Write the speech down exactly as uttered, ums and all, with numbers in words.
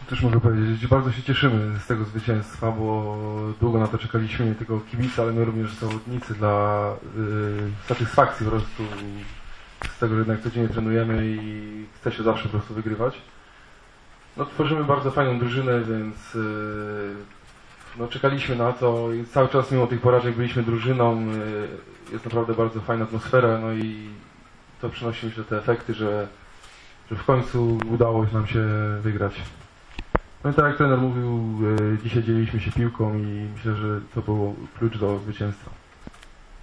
Też mogę powiedzieć, że bardzo się cieszymy z tego zwycięstwa, bo długo na to czekaliśmy, nie tylko kibice, ale my również zawodnicy, dla y, satysfakcji po prostu z tego, że jednak codziennie trenujemy i chce się zawsze po prostu wygrywać. No, tworzymy bardzo fajną drużynę, więc y, no, czekaliśmy na to i cały czas mimo tych porażek byliśmy drużyną. Y, jest naprawdę bardzo fajna atmosfera, no i to przynosi, myślę, te efekty, że, że w końcu udało nam się wygrać. No i tak jak trener mówił, dzisiaj dzieliliśmy się piłką i myślę, że to był klucz do zwycięstwa.